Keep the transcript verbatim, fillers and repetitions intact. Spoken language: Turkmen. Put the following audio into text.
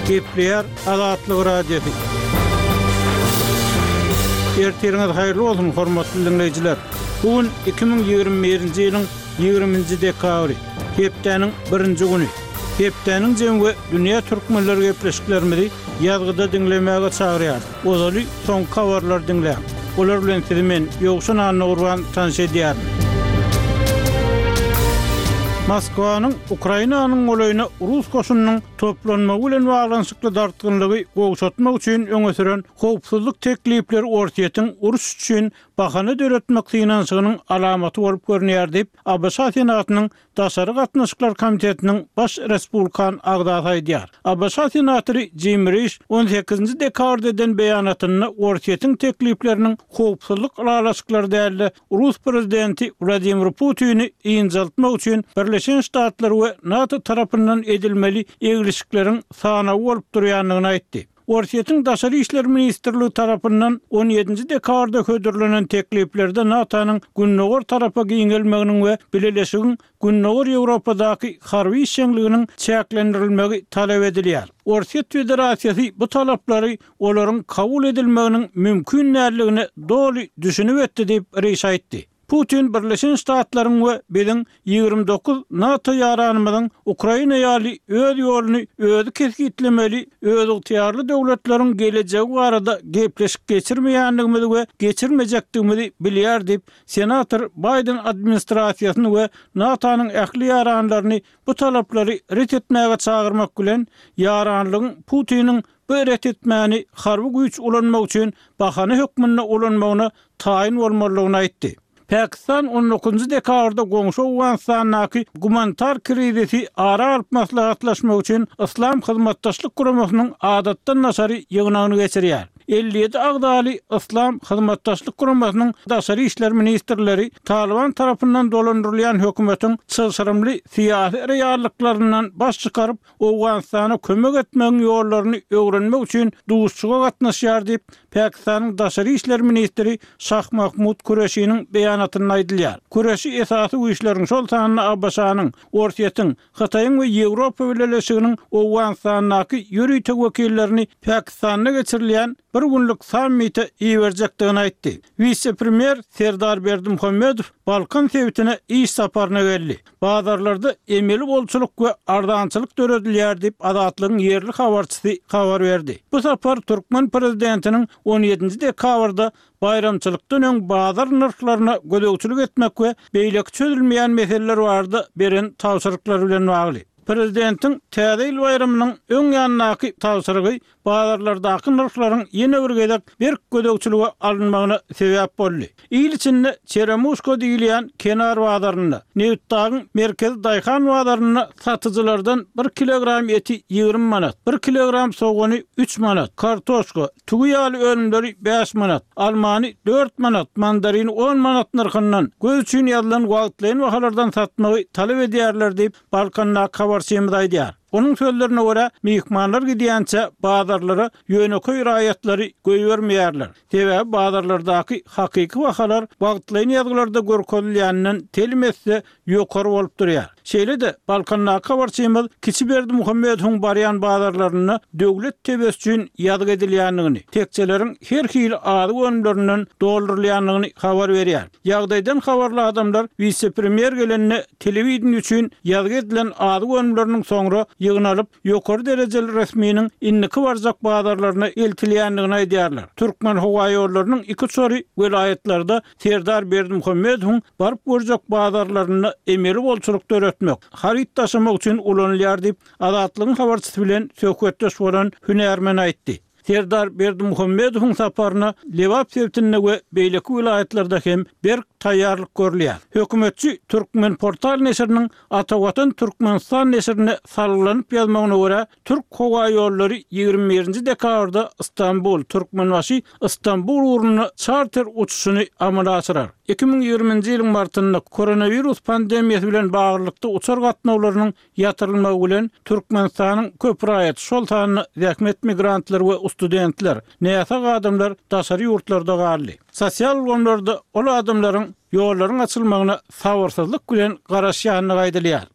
Gepleýär Azatlyk radiosu. Ertiriňiz haýyrly bolsun hormatly dinleýijiler. Bugün iki bin ýygrimi birinji ýylyň ýygrimiňji dekabry, hepdeniň birinji güni. Hepdeniň jemgy dünýä türkmenleri gepleşiklerimizi ýazgyda dinlemäge çagyrýar. Ozaly soňky habarlar dinleýär. Olar bilen sizi men Ýogşan Anurwan tanış edýär. Moskwanyň Ukrainanyň golaýyna Rus goşunynyň toplanmagy bilen baglanyşykly dartgynlygy gowşatmak üçin öňe süren howpsuzlyk teklipleri ortaýatyň uruş üçin bahana döretmek synanşygynyň alamaty bolup görünýär diýip A B S Senatynyň Daşary gatnaşyklar komitetiniň baş respublikan agdaty aýdýar. A B S senatory Jim Risch on sekizinji dekabrda eden beýanatyny ortaýatyň teklipleriniň howpsuzlyk alamatlary däli Rus prezidenti Vladimir Putin'i iňjaltmak üçin Birleşen Ştatlar we NATO tarapyndan edilmeli egilişikleriň sanawy bolup durýanlygyny aýtdy. Ortaýatyň Daşary işler ministrligi tarapyndan on ýedinji dekabrda hödürlenen tekliplerde NATO'nyň Günnäger tarapa giňelmeginiň we bileleşigiň Günnäger Ýewropadaky harby işçiliginiň çäklendirilmegi talap edilýär. Ortaýat Federasiýasy bu talaplary olaryň kabul edilmeginiň mümkin näçiligini doly düşünip etdi diýip Risch aýtdy. Putin Birleşen Ştatlaryň we biziň ýygrimi dokuz NATO ýaranymyzyň Ukraina ýaly öz ýoluny özü kesgitlemeli, öz ygtyýarly döwletleriň gelejegi barada gepleşik geçirmeýänligimizi we geçirmejekdigimizi bilýär diýip senator Biden administrasiýasyny we NATO'nyň ähli ýaranlaryny bu talaplary ret etmäge çagyrmak bilen ýaranlygyň Putiniň bu ret etmäni harby güýç ulanmak üçin bahana hökmüne ulanmagyna taýin bolmalygyny aýtdy. Pakistan on dokuzunji dekabrda goňşy Awganistanyň gumanitar krizisi ara alyp maslahatlaşmak üçin İslam hyzmatdaşlyk guramasynyň adatdan naşary ýygnagyny geçirýär. elli ýedi agdaly İslam hyzmatdaşlyk guramasynyň daşary işler ministrleri Taliban tarapyndan dolandyrylýan hökümetiň çylşyrymly syýasy reallyklарyndan baş çykaryp Awganistana kömek etmegiň ýollaryny öwrenmek üçin duşçuga gatnaşýar diýip Pakistanyň daşary işler ministri Şah Mahmud Kureşiň beýanatyny aýdylýar. Kureşi esasy bu işleriň şol sanyny A B S-nyň, ortaýatyň, Hitaýyň we Ýewropa birleşiginiň Awganistanyňky ýürüýtek wekillerini Pakistana geçirilýän bir günlük sammite iýerjekdigini aýtdy. Vice-premier Serdar Berdimuhammedow Balkan sewitine iş saparyna geldi. Bazarlarda emeli bolçuluk we ardançylyk döredilýär diýip Azatlygyň ýerli habarçysy habar berdi. Bu sapar Türkmen prezidentiniň on ýedinji dekabrda bayramçylykdan öň bazar narhlaryna gödökçülük etmek we beýleki çözülmeýän meseleler bardy beren tawsyryklar bilen bagly. Prezidentiň täze ýyl bayramynyň öň ýanynaky tawsyrygy bazarlardaky narhlaryň ýene bir gezek bir gödökçülüge alınmagyna sebäp boldy. İl içinde Çeremusko diýilýän kenar bazaryna, Newtdagyň merkez daýhan bazaryna satyjylardan bir kilogram eti ýygrimi manat, bir kilogram sogony üç manat, kartoşka, tugy ýaly önümleri beş manat, almany dört manat, mandarini on manat narhyndan göz üçin ýazylan wagtlaýan bahalardan satmagy talap edýärler diýip Balkanna habarçymyz aýdýar. Onun sözlerine göre mihmanlar gidýänçe bazarlara ýöneköy raýatlary göýbermeýärler. Sebäbi bazarlardaky hakyky bahalar wagtlaýan ýazgylarda görkezilýäninden telmesse ýokary bolup durýar. Şeýle-de Balkanna habarçymyz Kiçi Berdimuhammedowyň barýan bazarlaryna döwlet tebes üçin ýazgy edilýänligini, tekçeleriň her hili ady önümlerinden doldurulýanlygyny habar berýär. Ýagdaýdan habarly adamlar vice-premier gelenine telewizion üçin ýazgy edilen ady önümleriniň soňra ýygnalyp ýokary derejeli resminiň inniki barjak bazarlaryna eltilýänligini aýdýarlar. Türkmen howa ýollarynyň iki çori welaýatlarda Serdar Berdimuhammedowyň baryp görjek bazarlaryna emeli bolçuluk döretmek, harit taşymak üçin ulanylýar diýip Azatlygyň habarçysy bilen söhbetdeş bolan hünärmen aýtdy. Serdar Berdimuhammedowyň saparyna Lewap sewtine we beýleki vilayatlarda hem bir taýýarlyk görülýär. Hökümetçi Türkmen portal neşriniň Atawatan Türkmenistan neşrine salgylanyp ýazmagyna görä Türk howa ýollary ýygrimi birinji dekabrda Istanbul Türkmenbaşy Istanbul uğruna charter uçuşyny amala aşyrar. iki bin ýygrimiňji ýylyň martynda koronavirus pandemiýasy bilen baglykda uçar gatnawlarynyň ýatyrylmagy bilen Türkmenistanyň köp raýat şol sanyny zähmet migrantlar we studentler, näçe adamlar daşary ýurtlarda galdy. Sosial gonlarda ol adamlaryň ýollaryň açylmagyna sabarsızlyk bilen garaşýanyny gaýdylýar.